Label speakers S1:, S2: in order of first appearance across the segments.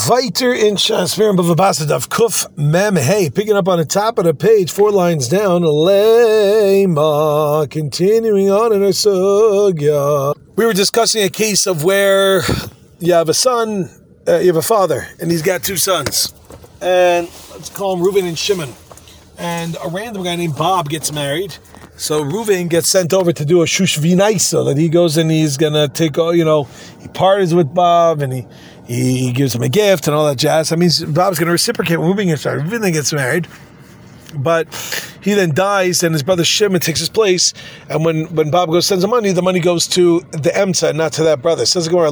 S1: Weiter in Shasverim Bavabasadav Kuf Mem Hey, picking up on the top of the page, 4 lines down. Lema, continuing on in our sugya. We were discussing a case of where you have a son, you have a father, and he's got 2 sons, and let's call them Reuven and Shimon. And a random guy named Bob gets married. So Reuven gets sent over to do a shush v'naisa, that he goes and he's gonna take, he parties with Bob and he gives him a gift and all that jazz. That means Bob's gonna reciprocate when Reuven gets married. But he then dies, and his brother Shimon takes his place. And when Bob goes sends him money, the money goes to the Emsa, not to that brother. It says the Gemara,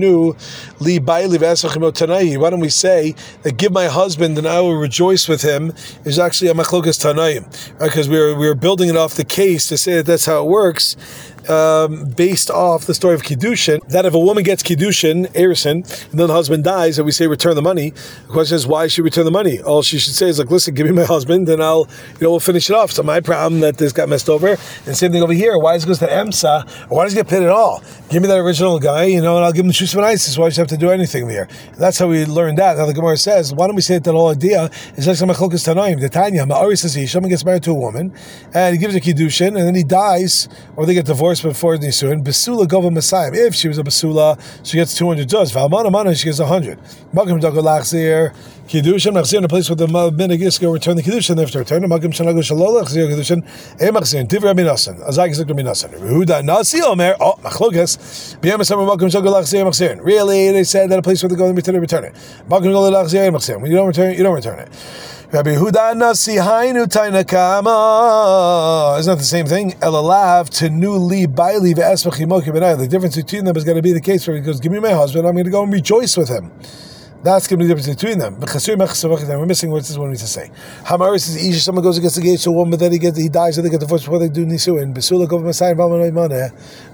S1: why don't we say that give my husband and I will rejoice with him is actually a machlokas tanayim, because we were building it off the case to say that that's how it works. Based off the story of Kiddushin, that if a woman gets Kiddushin, Erison, and then the husband dies, and we say return the money, the question is, why should she return the money? All she should say is like, listen, give me my husband, and we'll finish it off. So my problem that this got messed over, and same thing over here, why does it go to Emsa, or why does he get paid at all? Give me that original guy, and I'll give him the Shus V'Naisis. Why does he have to do anything there? And that's how we learned that. Now the Gemara says, why don't we say that the whole idea is like some Machlokas Tanaim. The Tanya, Ma'ari says, someone gets married to a woman, and he gives a Kiddushin, and then he dies, or they get divorced before Nisuin. Basula Gova Messiah. If she was a Basula, she gets 200 dollars. Valmana Mana, she gets 100. Magam Dago Lachzir, Kiddushin, Machzir, in a place where the Minagis go return the Kiddushin, they have to return. Magam Shanago Shalol, Lachzir, Kiddushin, Machzir, Divra Minasan, Azak Zikra Minasan. Huda Nasi Omer, Machlokas, Biamasam, Magam Shanago Lachzir, Machzir. Really, they said that a place where they go and return it. Magam Shanago Lachzir, Machzir. When you don't return it, you don't return it. Rabbi Huda Nasi Hainu Tainakama. It's not the same thing. Elalav to new li baili ve'esmachimoki benai. The difference between them is going to be the case where he goes, give me my husband, I'm going to go and rejoice with him. That's going to be the difference between them. We're missing what this is what we need to say. Hamaris is Isha, someone goes against the gate to a woman, but then he dies, or they get divorced before they do Nisuin. Besula Gov Masai Valmanai Maneh.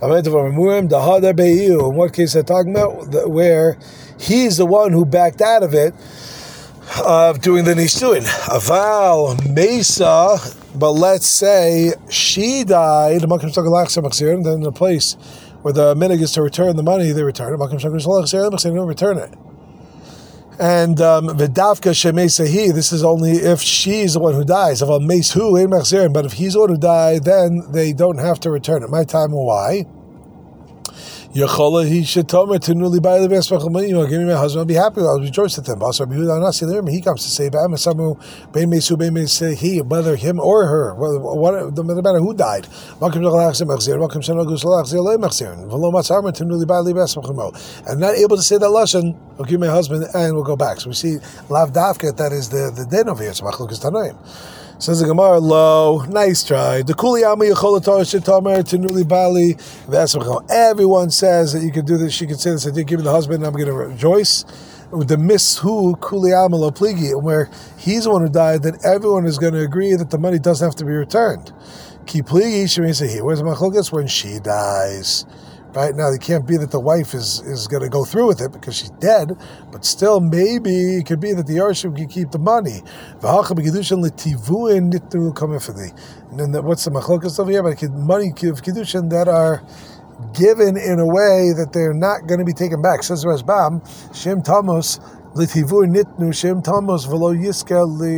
S1: In what case they're talking about? Where he's the one who backed out of it, of doing the Nisuin. Aval Mesa, but let's say she died, and then the place where the minig is to return the money, they return it. They don't return it. And Vidavka Shemesahi, this is only if she's the one who dies. But if he's the one who died, then they don't have to return it. My time, why? He should tell me to newly buy the best give me my husband, I'll be happy, I'll rejoice with him. Also, he comes to say, whether him or her, no matter who died. And not able to say that lashon, I'll give my husband and we'll go back. So we see lav davka, that is the din over here. It's machlokas tanaim. Says the Gemara, lo, nice try. Everyone says that you can do this. She can say this. I did give me the husband, and I'm going to rejoice. With the mishu kuliyama lo pligi, where he's the one who died, then everyone is going to agree that the money doesn't have to be returned. Ki pligi, she may say here. Where's the machlokas? When she dies. Right now, it can't be that the wife is going to go through with it because she's dead, but still, maybe it could be that the Yarshim can keep the money. And then what's the machlokas over here? But money of Kiddushin that are given in a way that they're not going to be taken back. Says Rashbam, Shem Tamos, Litivui Nitnu, Shem Tamos, Velo Yiska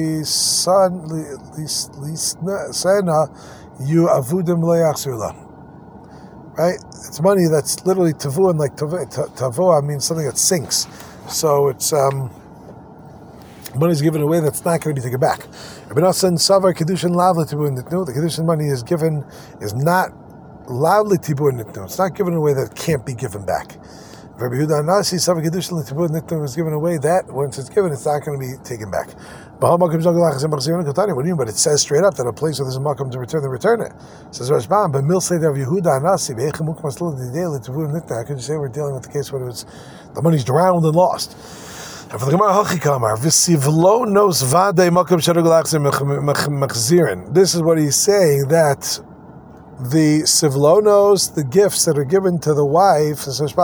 S1: Lisana, You Avudim Le'achzurla. Right? It's money that's literally tavu, and like tavua means something that sinks. So it's money's given away that's not going to be taken back. The Kiddushin money is not loudly tibu nitnu. It's not given away that it can't be given back. Rabbi Yehuda Anasi Savar Kiddushin tibu nitnu is given away that once it's given, it's not going to be taken back. What do you mean? But it says straight up that a place where there's a makam to return, they return it. It says Rashbam, but Mil say Rabbi Yehuda Anasi. How could you say we're dealing with the case where it was the money's drowned and lost? And for the Gemara Hachikamar, V'sivlo nos vadei makam machzirin. This is what he's saying, that the sivlonos, the gifts that are given to the wife, that's the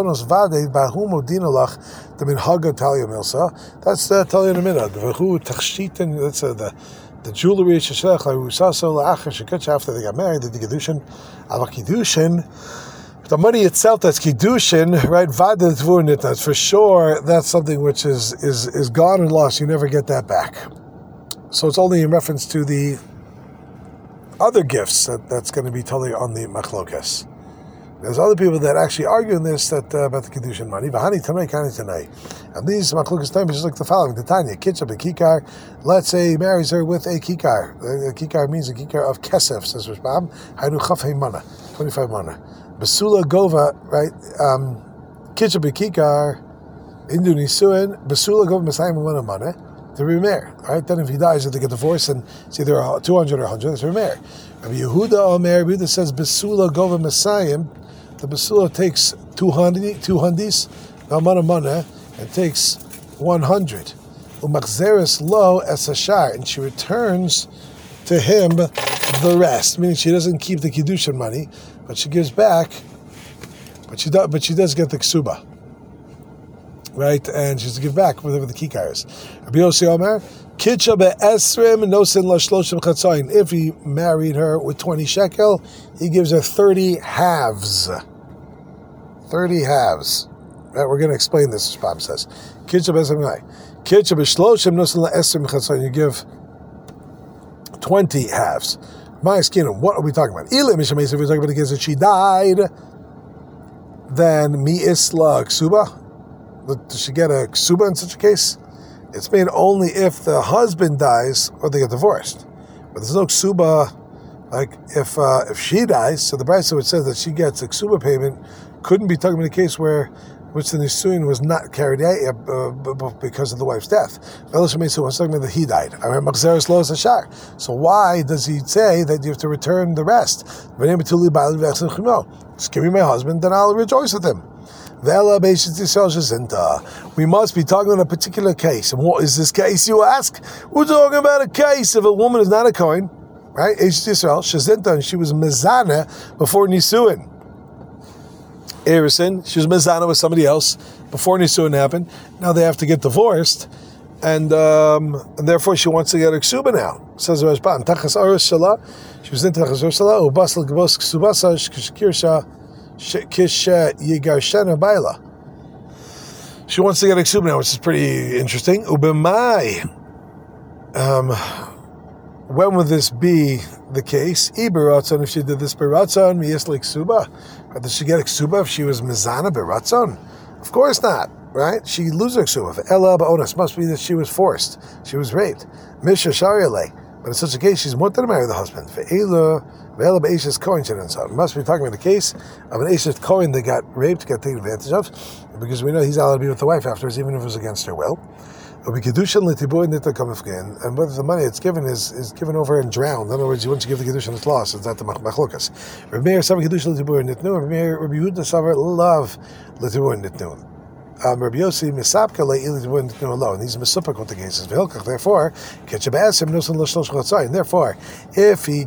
S1: Talia Namina. That's the jewelry after they got married, the Kiddushin, The money itself, that's kiddushin, right? Vada tvur nitnas, for sure. That's something which is gone and lost. You never get that back. So it's only in reference to the other gifts that's going to be totally on the machlokas. There's other people that actually argue in this that about the kiddushin money. V'hani tanai kani tanai. And these machlokas time is just like the following: the Tanya kitcha bekikar. Let's say he marries her with a kikar. A kikar means a kikar of kesef. Says Rishbam. Haynu chafhei mana, 25 mana. Basula gova, right? Kitcha bekikar. Indu nisuin. Basula gova mesayim mana mana. To remarry, right? Then if he dies, if they get divorced, and it's either 200 or 100, it's remarry. Rabbi Yehuda Omer, Rabbi Yehuda says Basula gova mesayim. The basula takes 200s, mana, and takes 100. Umachzeres lo esashar, and she returns to him the rest. Meaning she doesn't keep the kiddushin money, but she gives back. But she does get the ksuba, right? And she's to give back whatever the kikar is. Rabbi Yossi Omer, kitcha be'esrim nosin lashloshim chatzayin. If he married her with 20 shekel, he gives her 30 halves. 30 halves. Right, we're going to explain this, as Bob says. Kitcha b'shloshim nosin la'esrim chatzayin. You give 20 halves. My skin, what are we talking about? If we're talking about the case that she died, then mi isla ksuba. Does she get a ksuba in such a case? It's made only if the husband dies or they get divorced. But there's no ksuba, like if she dies. So the Brisa which says that she gets a ksuba payment couldn't be talking about a case which the nisuin was not carried out because of the wife's death. Was talking about that he died. So why does he say that you have to return the rest? Just give me my husband, then I'll rejoice with him. We must be talking about a particular case. And what is this case, you ask? We're talking about a case of a woman who's not a Kohen, right? Eshes Yisrael, Shazinta, and she was mezana before Nisuin. Erison, she was mezana with somebody else before Nisuin happened. Now they have to get divorced, and therefore she wants to get a ksuba now. Says Rashban, Tachas Aros Shala, she was in Tachas Aros Shala, Ubasal Gavos Ksubasa, Kirsha, Kisha Yigarshana Baila. She wants to get a ksuba now, which is pretty interesting. Ubemai. When would this be the case? Iberatzon, if she did this beratzon, miyesli ksuba. Did she get a ksuba if she was mizana beratzon? Of course not, right? She loses her ksuba. Ella ba'onas must be that she was forced. She was raped. Misha shariale. But in such a case, she's more to marry the husband. Ve'ela be'eshes kohen shedinson. Must be talking about the case of an eshes kohen that got raped, got taken advantage of, because we know he's allowed to be with the wife afterwards, even if it was against her will. And whether the money it's given is given over and drowned. In other words, once you give the kedushin, it's lost. It's not the machlokas. Rabbi Meir savar kedushin l'tibur nitnu. Rabbi Yehuda savar love l'tibur nitnu. Rabbi Yossi misapka le'il l'tibur nitnu alone. He's misupik with the cases. Therefore, ketchabasim nosan l'shlosh chatzayin. Therefore, if he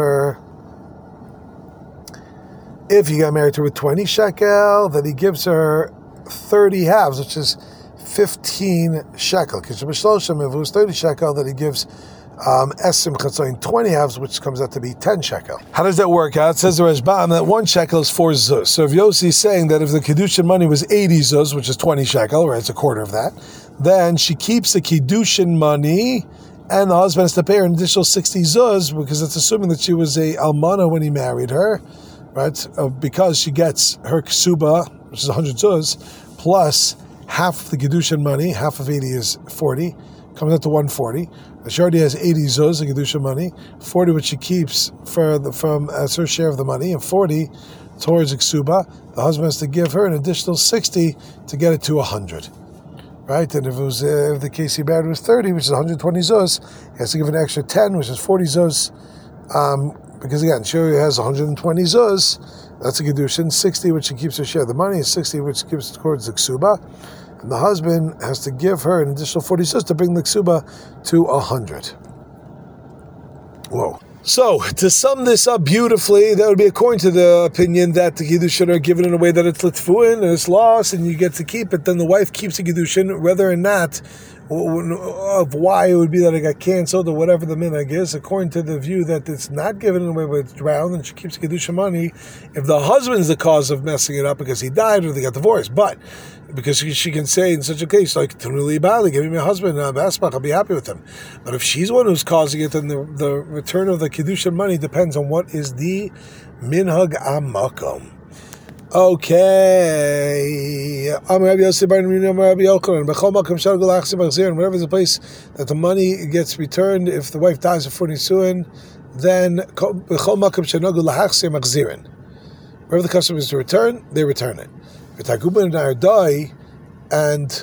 S1: got married to her with 20 shekel, then he gives her 30 halves, which is 15 shekel. If it was 30 shekel, that he gives esim chatzayin 20 halves, which comes out to be 10 shekel. How does that work out? It says the Rashbam that 1 shekel is 4 zuz. So if Yossi is saying that if the kiddushin money was 80 zuz, which is 20 shekel, right, it's a quarter of that, then she keeps the kiddushin money, and the husband has to pay her an additional 60 zuz, because it's assuming that she was a almana when he married her, right? Because she gets her ksuba, which is 100 zuz, plus half the Kedushin money, half of 80 is 40, comes out to 140. She already has 80 zuz, the Kedushin money, 40 which she keeps from as her share of the money, and 40 towards Iksuba. The husband has to give her an additional 60 to get it to 100. Right? And if it was if the case he married was 30, which is 120 zuz, he has to give an extra 10, which is 40 zuz, because again, she already has 120 zuz. That's a Kedushin. 60 which she keeps her share of the money, and 60 which gives towards the Ksuba. And the husband has to give her an additional 40 zuz to bring the Ksuba to 100. Whoa. So, to sum this up beautifully, that would be according to the opinion that the Kiddushin are given in a way that it's litfuin and it's lost and you get to keep it, then the wife keeps the Kiddushin whether or not of why it would be that it got canceled or whatever the minhag is, according to the view that it's not given away but it's drowned and she keeps kedusha money if the husband's the cause of messing it up because he died or they got divorced. But because she can say in such a case, like, Tunuli Bali, give me my husband, I'll be happy with him. But if she's the one who's causing it, then the return of the kedusha money depends on what is the minhag amakom. Okay. Wherever the place that the money gets returned, if the wife dies before Nisuin, then wherever the custom is to return, they return it. And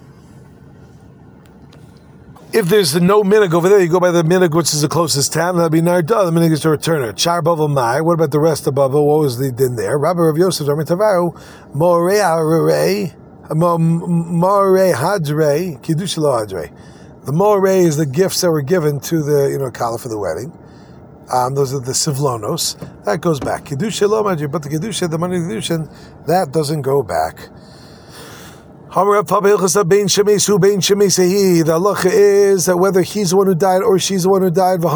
S1: if there's no minhag over there, you go by the minhag which is the closest town. That'd be Narda. The minhag is to return her. Char Bavel Mai. What about the rest of Bavel? What was the din there? Rabbi Rav Yosef Amar Tavaru Morei Hadrei Kiddush Lo Hadrei. The Morei is the gifts that were given to the Kala for the wedding. Those are the Sivlonos. That goes back. Kiddush Lo Hadrei, but the Kiddush, the money of the Kiddushin, that doesn't go back. The halacha is that whether he's the one who died or she's the one who died,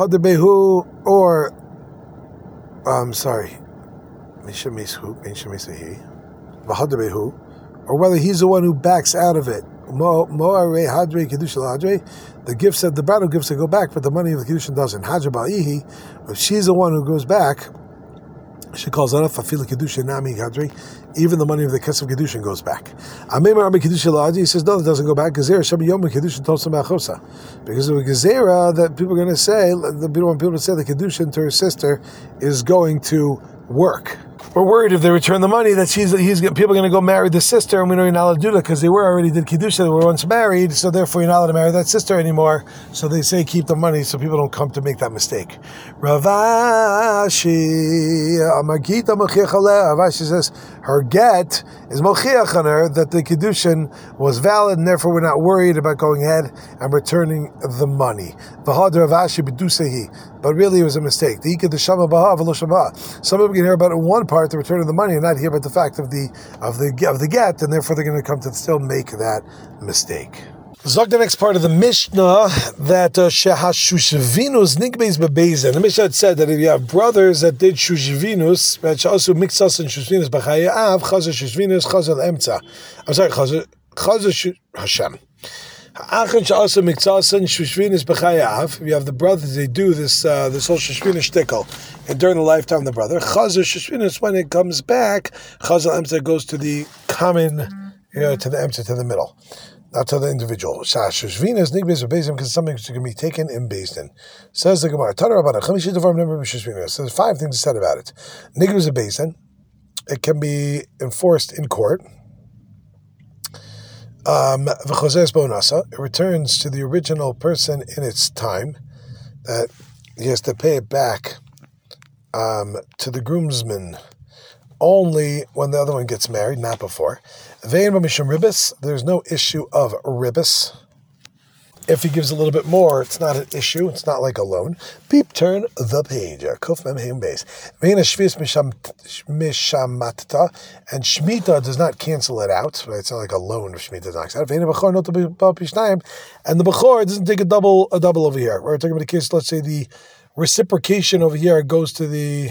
S1: or whether he's the one who backs out of it. The gifts that the bridal gifts that go back, but the money of the Kiddushin doesn't. If she's the one who goes back, she calls it even the money of the Kesef Kedushin goes back. He says, no, it doesn't go back. Because of a Gezerah that people are going to say, they don't want people to say the Kedushin to her sister is going to work. We're worried if they return the money that people are going to go marry the sister, and we know you're not allowed to do that because they already did Kiddushin, they were once married, so therefore you're not allowed to marry that sister anymore. So they say keep the money so people don't come to make that mistake. Ravashi says her get is mochiach on her that the Kiddushin was valid, and therefore we're not worried about going ahead and returning the money. But really it was a mistake. Some people can hear about it in one part, the return of the money, and not hear about the fact of the get, and therefore they're going to come to still make that mistake. Zog the next part of the Mishnah that shehashushavinus nigbeis bebeizin. The Mishnah had said that if you have brothers that did shushavinus, that also mixas and shushavinus b'chayav chazer shushavinus chazer l'emtza. I'm sorry, chazer Hashem. If you have the brothers, they do this whole Shishvina shtickle, and during the lifetime of the brother, Chazar Shishvina, when it comes back, Chazar Emtza goes to the common, to the Emtza, to the middle, not to the individual. Shishvina is nigbez bebeizim because something which can be taken in Bezdin. Says the Gemara, so there's 5 things said about it. Nigbez bebeizim, it can be enforced in court. It returns to the original person in its time, that he has to pay it back to the groomsman only when the other one gets married, not before. There's no issue of ribis. If he gives a little bit more, it's not an issue. It's not like a loan. Beep, turn the page. Kuf mem heim base. And Shemitah does not cancel it out. Right? It's not like a loan if Shemitah knocks out. And the Bechor doesn't take a double over here. We're talking about a case, let's say the reciprocation over here goes to the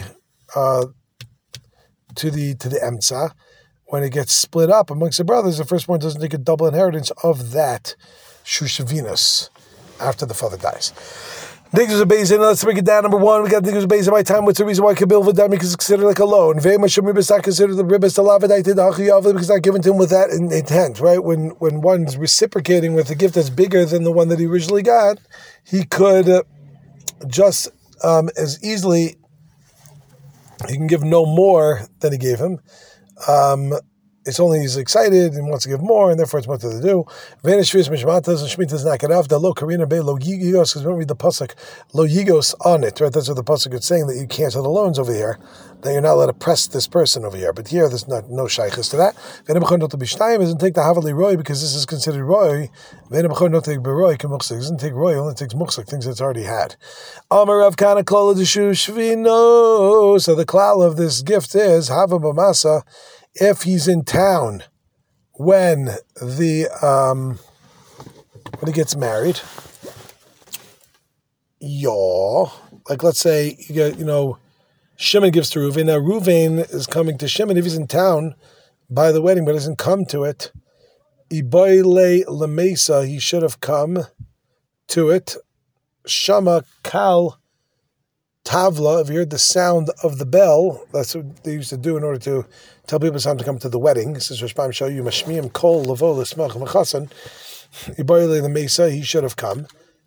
S1: Emtza. When it gets split up amongst the brothers, the firstborn doesn't take a double inheritance of that Shushavinus after the father dies. Niggas of Bezin, let's break it down. Number 1, we got niggas of Bezin by time. What's the reason why Kabil Vidam because it's considered like a loan? Ve'mashim ribis not considered the ribis the lavadaita the hachiyav because it's not given to him with that intent, right? When one's reciprocating with a gift that's bigger than the one that he originally got, he could just as easily, he can give no more than he gave him. It's only he's excited and wants to give more, and therefore it's what to do. Vanishvis mishmatas and shmitas knock it off. The lo karina be lo yigos, because we don't read the pasuk lo yigos on it, right? That's what the pasuk is saying, that you cancel the loans over here, that you're not allowed to press this person over here. But here there's no shaykhis to that. Venebachon to be shtayim doesn't take the havali roy because this is considered roy. Venebachon not take beroy kemuksik doesn't take roy, only takes muksik, things that's already had. Amarav kana klala d'shu shvino. So the klal of this gift is hava b'masa. If he's in town when the when he gets married, like let's say you get, Shimon gives to Reuven. Now Reuven is coming to Shimon if he's in town by the wedding, but doesn't come to it. Iboile lemesa, he should have come to it. Shama kal tavla, if you heard the sound of the bell, that's what they used to do in order to tell people it's time to come to the wedding. This is Rashbam show you mashmiim kol lavo l'smach mechasan. Iboile lemesa, he should have come.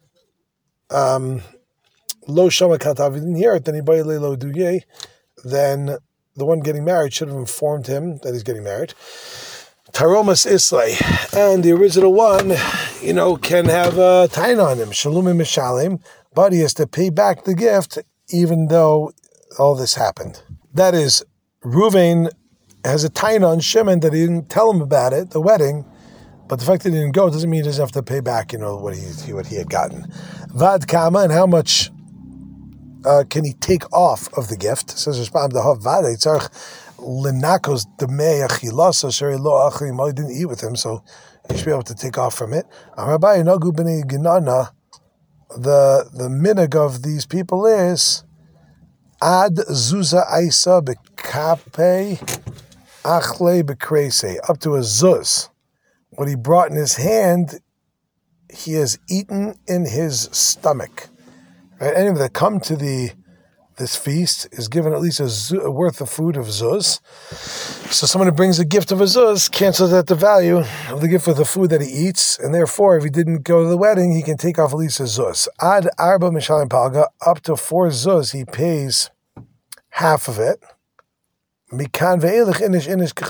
S1: Lo shama kal tavla, he didn't hear it. Then iboile lo duye, then the one getting married should have informed him that he's getting married. Taromas Islay, and the original one, can have a tain on him, Shalomim Mishalim, but he has to pay back the gift even though all this happened. That is, Reuven has a tain on Shimon that he didn't tell him about it, the wedding, but the fact that he didn't go doesn't mean he doesn't have to pay back, what he had gotten. Vad Kama, and how much can he take off of the gift? Says Rashbam Dahav Vad Eitzarch Linakos Demei Achilasa Sheri Lo Achim. He didn't eat with him, so he should be able to take off from it. Rabbi Nagu B'nei Ginana, the minig of these people is Ad Zuza Isa B'Kape Achle B'Krese, up to a zuz. What he brought in his hand, he has eaten in his stomach. Right? Anyone that come to this feast is given at least a worth of food of zuz. So someone who brings a gift of a zuz cancels out the value of the gift of the food that he eats, and therefore, if he didn't go to the wedding, he can take off at least a zuz. Ad arba mishalim palga, up to 4 zuz, he pays half of it. Mikan ve'elech inish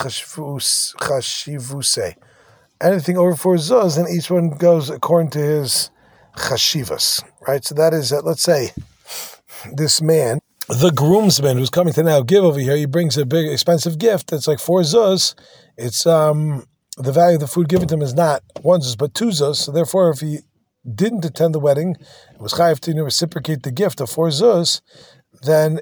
S1: chashivuse. Anything over 4 zuz, then each one goes according to his chashivas. Right? So that is, let's say, this man, the groomsman who's coming to now give over here, he brings a big expensive gift that's like 4 zuz. It's the value of the food given to him is not 1 zuz but 2 zuz. So therefore, if he didn't attend the wedding, it was chayav to reciprocate the gift of 4 zuz, then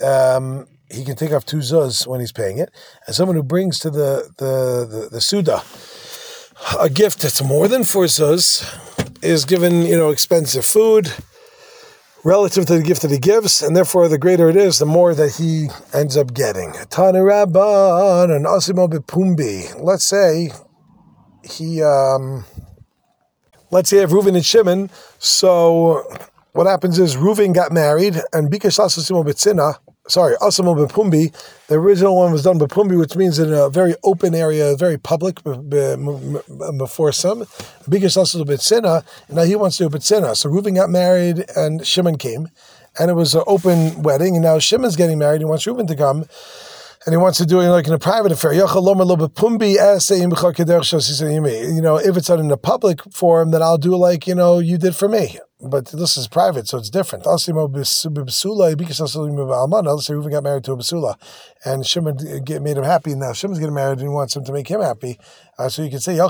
S1: he can take off 2 zuz when he's paying it. And someone who brings to the suda a gift that's more than 4 zuz is given expensive food relative to the gift that he gives, and therefore the greater it is, the more that he ends up getting. Tana Rabban and Asimo Bepumbi. Let's say I have Reuven and Shimon. So what happens is Reuven got married, and Bikash Asimo Betzina. Asimo Bepumbi. The original one was done Bepumbi, which means in a very open area, very public, before some. Bikash Asimo Betzina, and now he wants to do Betzina. So Reuven got married, and Shimon came, and it was an open wedding, and now Shimon's getting married, he wants Reuven to come, and he wants to do it like in a private affair. If it's done in a public forum, then I'll do like, you did for me. But this is private, so it's different. Let's say Reuven got married to a basula, and Shimon made him happy. Now Shimon's getting married, and he wants him to make him happy. So you can say,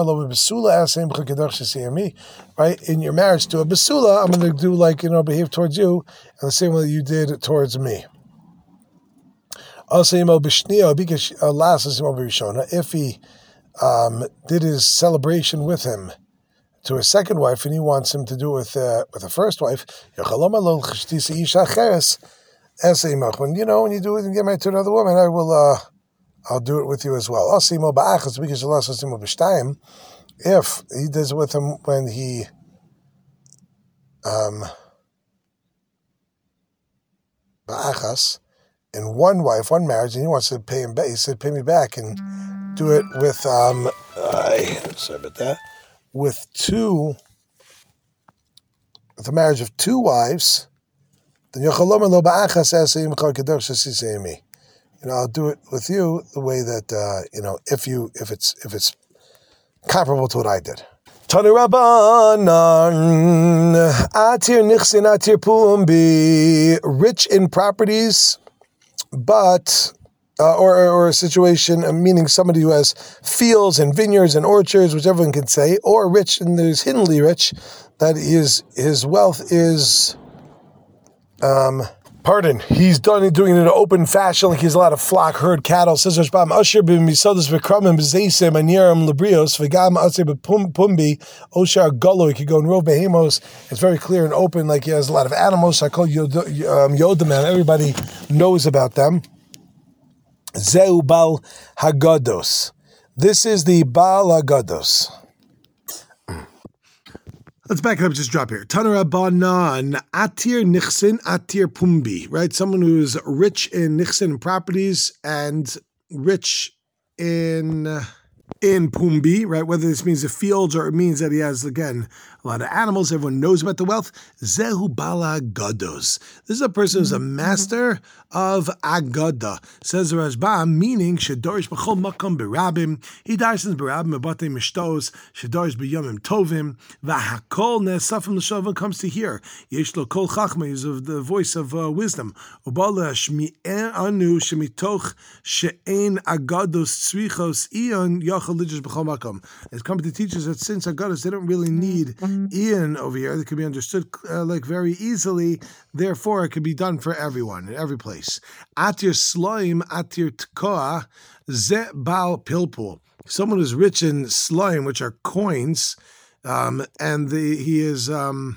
S1: right? In your marriage to a basula, I'm going to do like, behave towards you in the same way that you did towards me. If he did his celebration with him to his second wife, and he wants him to do it with a first wife, when you do it and get married to another woman, I'll do it with you as well. If he does it with him when he in one wife, one marriage, and he wants to pay him back, he said, pay me back, and do it with sorry about that. With the marriage of 2 wives, then I'll do it with you the way that if it's comparable to what I did. Tanu Rabbanan Atir Nichsin Atir Pumbi, rich in properties, but or a situation, meaning somebody who has fields and vineyards and orchards, which everyone can say, or rich, and there's hiddenly rich, that his wealth is Pardon, he's doing it in an open fashion, like he's a lot of flock, herd, cattle. Says Rashbam, Asher b'misadas v'kramim b'zeisem aniram lebrios v'gam asher b'pumbi oshar golo. He could go in rov behemos. It's very clear and open, like he has a lot of animals. I call Yodaman. Everybody knows about them. Zeu Bal Hagados. This is the Bal Hagados. Let's back it up, just drop here. Tanara Banan, Atir Nichsin, Atir Pumbi, right? Someone who's rich in Nichsin properties and rich in Pumbi, right? Whether this means the fields or it means that he has, again, a lot of animals. Everyone knows about the wealth. Zehu Bala Gados. This is a person who's a master of Agada. Says the Rashbam, meaning Shadorish B'chol Makam Berabim. He darsens Berabim Abate Mishtos. Shadorish B'yomim Tovim. V'hakol Nesafim L'shavim comes to hear. Yesh Lo Kol Chachma is of the voice of wisdom. Ubala Shmi'en Anu Shemitoch She'en Agados Tzrichos Ion Yachal Lidish B'chol Makam. It's come to teach us that since Agados, they don't really need Ian over here, that can be understood like very easily. Therefore, it can be done for everyone in every place. Atir Sloim, Atir Tkoa, Ze Bal Pilpul. Someone who's rich in Sloim, which are coins, and he is Sloim.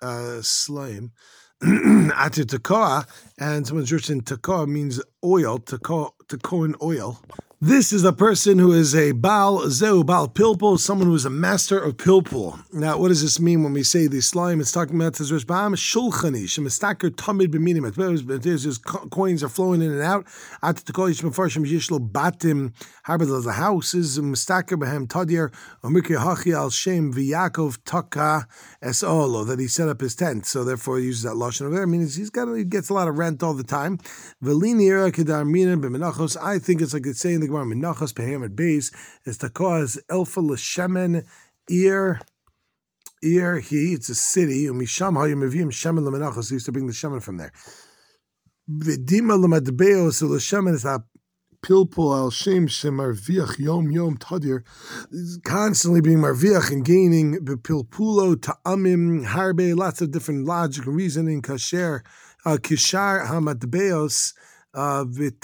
S1: Atir Tkoa, and someone's rich in Tkoa means oil, Tkoan oil. This is a person who is a Baal Zeu, Baal Pilpul, someone who is a master of Pilpul. Now, what does this mean when we say the slime? It's talking about Tazrish Ba'am, Shulchani, Shemistaker Tamid B'minim. There's coins are flowing in and out. At the Kolish Mefarshim Yishlo Batim, Harbad the houses, Mistaker Behem Tadir, Omikri Hachi Al Shem V'Yakov Taka Es Olo, that he set up his tent. So therefore he uses that Lashon over there. I mean, he gets a lot of rent all the time. Velini Era Kedar Mina B'Menachos. I think it's like it's saying the Gemara Menachos Behemet Beis is to cause Elfa L'Shemen Ir he. It's a city. Umisham Hayimavim Shemen LeMenachos. He used to bring the Shemen from there. V'dima LeMadbeos L'Shemen is a Pilpul Al Shem Shemarviach Yom Tadir. Constantly being marviach and gaining Pilpulo Ta'amim Harbe. Lots of different logic and reasoning. Kasher Kishar Hamadbeos. Just like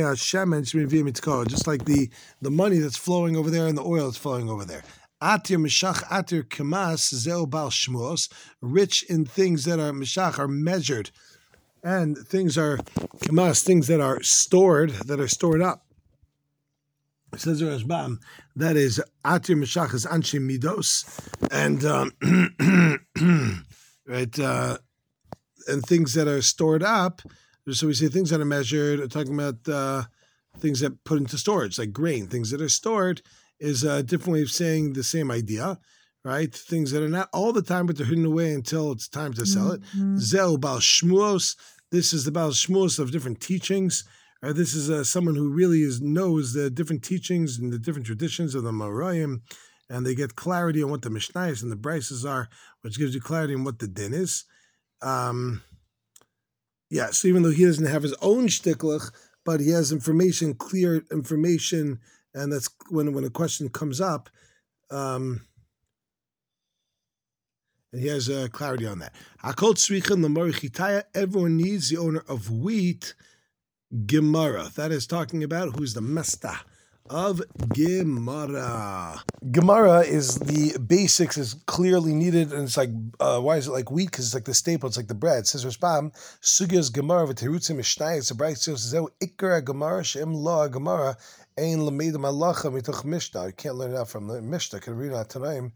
S1: the money that's flowing over there and the oil that's flowing over there. Atir Mishach, Atir Kemas, Zeo Bal Shmos, rich in things that are Mishach, are measured, and things are Kemas, things that are stored up. It says Rashbam, that is Atir Mishach is Anshe Midos, and right, and things that are stored up. So we say things that are measured, talking about things that put into storage, like grain. Things that are stored is a different way of saying the same idea, right? Things that are not all the time, but they're hidden away until it's time to sell it. Zeu Bal Shmuos. This is the Bal Shmuos of different teachings. This is someone who really knows the different teachings and the different traditions of the Marayim, and they get clarity on what the Mishnayos and the Brises are, which gives you clarity on what the din is. Yeah, so even though he doesn't have his own shtiklach, but he has information, clear information, and that's when a question comes up, and he has clarity on that. Hakol tzrichin l'mor chitaya. Everyone needs the owner of wheat, Gemara. That is talking about who's the masta of Gemara. Gemara is the basics is clearly needed, and it's like why is it like wheat? Because it's like the staple, it's like the bread. It says Rashbam Sugyas Gemara v'terutzim mishnayos. The bright says zeu ikra Gemara shem la Gemara ein lameid malacha mitoch Mishnah. You can't learn it out from the Mishnah. Can read out tonight.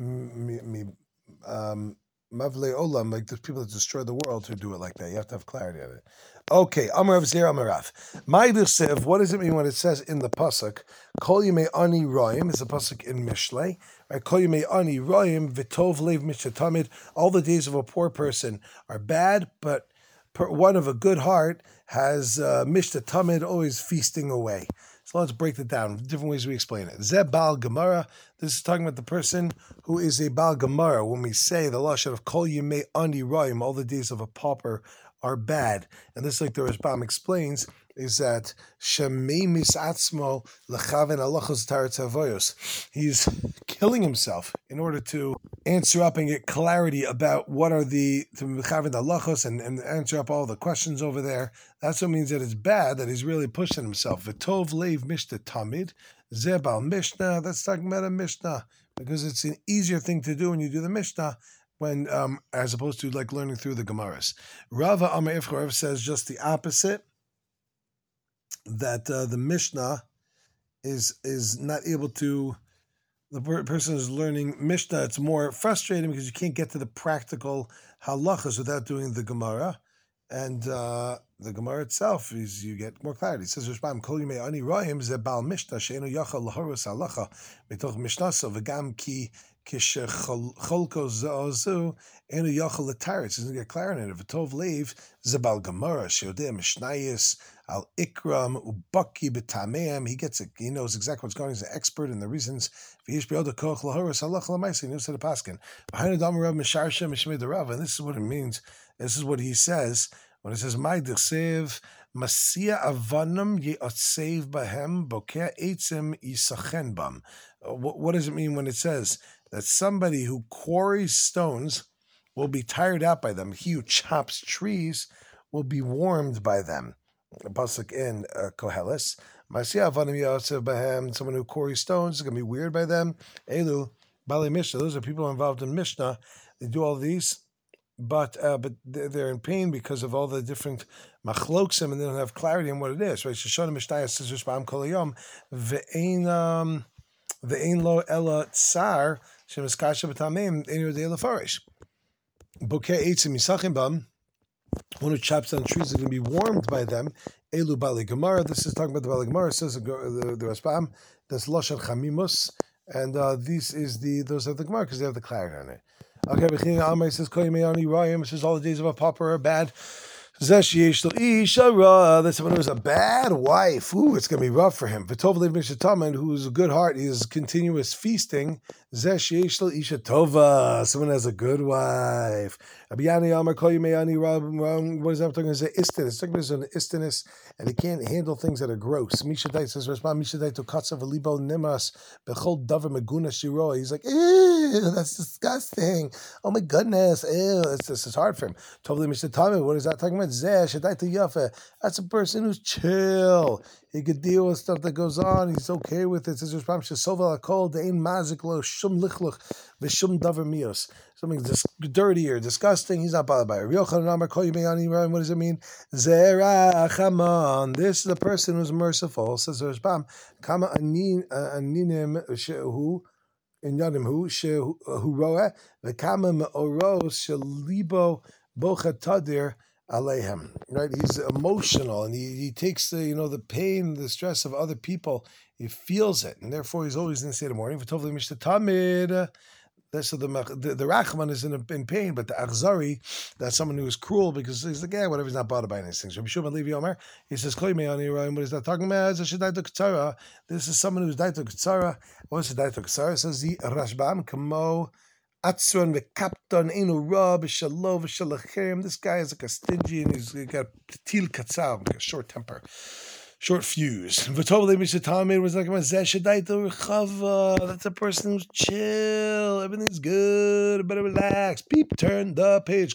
S1: Mavle olam, like the people that destroy the world who do it like that. You have to have clarity on it. Okay, Amarav Zir Amarav. Ma'idr Sev, what does it mean when it says in the pasuk? Kol Yimei Ani Royim is a pasuk in Mishlei. Right? Kol Yimei Ani Royim V'tov Lev Mishatamid. All the days of a poor person are bad, but one of a good heart has Mishtatamid, always feasting away. So let's break it down. Different ways we explain it. Zeh Baal Gemara. This is talking about the person who is a Baal Gemara. When we say the lashon of Kol Yimei Ani Royim, all the days of a pauper are bad. And this, like the Rashbam explains, is that Shemei Misatzmo Lechaven Alachos Taretz Avoyos. He's killing himself in order to answer up and get clarity about what are the Mechaven Alachos and answer up all the questions over there. That's what means that it's bad, that he's really pushing himself. V'tov Leiv Mishnah Tamid, Zebal Mishnah, that's talking about a Mishnah, because it's an easier thing to do when you do the Mishnah, when as opposed to like learning through the Gemaras. Rava Amar Ifchor says just the opposite, that the Mishnah is not able to, the person is learning Mishnah, it's more frustrating because you can't get to the practical halachas without doing the Gemara. And the Gemara itself is, you get more clarity. It says, "Rishbam kol yimei ani roim ze bal mishnah she'enu yachal lahoros halacha mitoch mishnaso v'gam ki kishecholko zozu enu yachal letaretz." Doesn't get clarity in it. V'tov leiv ze bal Gemara she'odeh mishnayis al ikram ubaki b'tameim. He knows exactly what's going on. He's an expert in the reasons. V'yish be'odah koch lahoros halacha l'maisa. He knows how to paskin. V'hainu dam rav misharsha mishmei derav. And this is what it means. This is what he says when it says, "My dirsev masia avanam yeotsev bahem bokeh eitzim yisachen bam." What does it mean when it says that somebody who quarries stones will be tired out by them? He who chops trees will be warmed by them. Pasuk in Koheles, masia avanam yeotsev bahem. Someone who quarries stones is going to be weird by them. Elu bali mishnah. Those are people involved in Mishnah. They do all these. But they're in pain because of all the different machloksim, and they don't have clarity on what it is. Right? Shoshana Mishnaya says Rishbam kol hayom ve'ein lo ela tsar shemiskasha b'tameim ein yodei lefarish. Bokeh eitzim yisachim bam. One who chops down trees is going to be warmed by them. Elu bali Gemara. This is talking about the bali Gemara. Says the Rashbam. That's loshan chamimus, and those are the Gemara because they have the clarity on it. Okay, Bechina Amar says, "Kol yimei ani roim." Says all the days of a pauper are bad. Zesh yesh lo isha ra. That's someone who has a bad wife. Ooh, it's going to be rough for him. V'tov leiv misha taman, who is a good heart, he is continuous feasting. Zesh yesh lo isha tova. Someone has a good wife. Abiyani Amar kol yimei ani roim. What is that talking about? Istinus. It's talking about an istinus, and he can't handle things that are gross. Misha Dait says, "Rashbam Misha Dait to katzav v'libo nimas bechol davar meguna shiro." He's like, ew, that's disgusting. Oh my goodness, ew. It's hard for him. Tovli Misha Taman. What is that talking about? That's a person who's chill. He could deal with stuff that goes on. He's okay with it. Says something dirty or disgusting. He's not bothered by it. What does it mean? This is the person who's merciful. Says Rashbam, Kama aninim shehu in yadim hu shehu roeh v'kama me'oros shelibo bocha tadir alehem. Right, he's emotional, and he takes the pain, the stress of other people. He feels it, and therefore he's always in the state of mourning. For tovli mishta tamid. So the Rachman is in pain, but the Achzari, that's someone who is cruel because he's like, whatever, he's not bothered by these things. Rabbi Shimon Levi Omer, he says, what is that talking about? This is someone who's daito k'tzara. What's the daito k'tzara? It says the Rashbam, kamo atzron v'kapton enu ra b'shalo v'shalachem. This guy is like a stingy, and he's got til katzar, like a short temper. Short fuse. That's a person who's chill. Everything's good. Better relax. Beep, turn the page.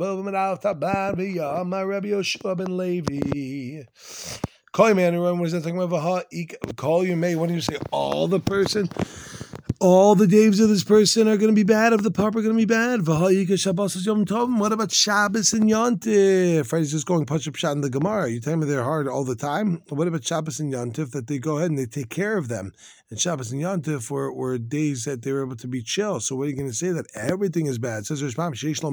S1: My Rabbi Yoshua ben Levi. Call you, man. What is that talking about? Call you, may. Why don't you say all the person? All the days of this person are going to be bad. Of the papa are going to be bad. What about Shabbos and Yontif? Right, he's just going punch up shot in the Gemara. You tell me they're hard all the time. What about Shabbos and Yontif, that they go ahead and they take care of them? And Shabbos and Yontif were days that they were able to be chill. So what are you going to say? That everything is bad? It says Shabbos.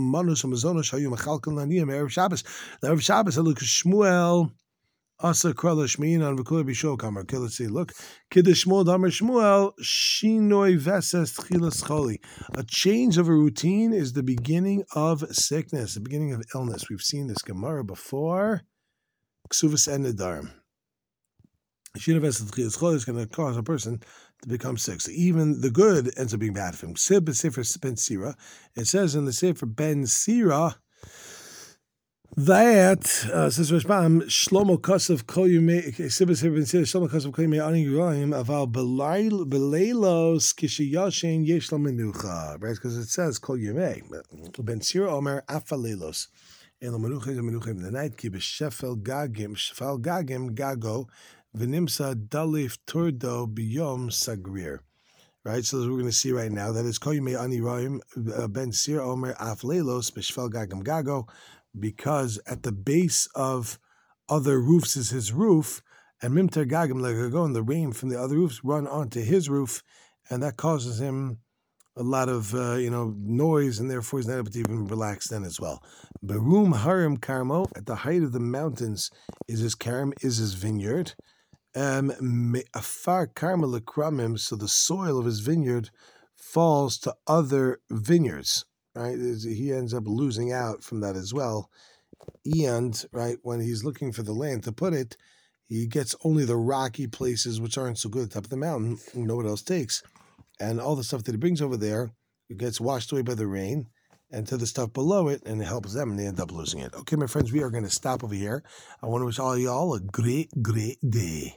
S1: Shmuel. Asa krala shmiin on v'kula b'shol kamar. Okay, let's see. Look, kiddush Shmuel damar Shmuel shinoi veses tchilas choli. A change of a routine is the beginning of sickness, the beginning of illness. We've seen this Gemara before. Ksuvas and nedarim. Shinoi veses tchilas choli is going to cause a person to become sick. So even the good ends up being bad for him. Sib b'sefer ben Sira. It says in the sefer ben Sira That says Rashbam Shlomo Kasav Kol Yimei Sibas here been said Shlomo Kasav Kol Yimei Ani Yirayim Aval Beleilos Kishiyashin Yesh Lo Menucha, right? Because it says Kol Yimei Ben Sir Omer Afalelos Elo Menucha is a Menucha in the night Ki B'Shefel Gagim Gago V'Nimsa Dalif Turdo Biyom Sagrir. Right, so as we're going to see right now, that is Kol Yimei Ani Yirayim Ben Sir Omer Afalelos B'Shefel Gagim Gago, because at the base of other roofs is his roof, and Mimter Gagim Legago, and the rain from the other roofs run onto his roof, and that causes him a lot of noise, and therefore he's not able to even relax then as well. Berum Harim Karmo, at the height of the mountains is his karim, is his vineyard. Afar Karma Lekramim, so the soil of his vineyard falls to other vineyards. Right, he ends up losing out from that as well. And right, when he's looking for the land to put it, he gets only the rocky places which aren't so good at the top of the mountain. You know what else takes, and all the stuff that he brings over there, it gets washed away by the rain, and to the stuff below it, and it helps them, and they end up losing it. Okay, my friends, we are going to stop over here. I want to wish all y'all a great day.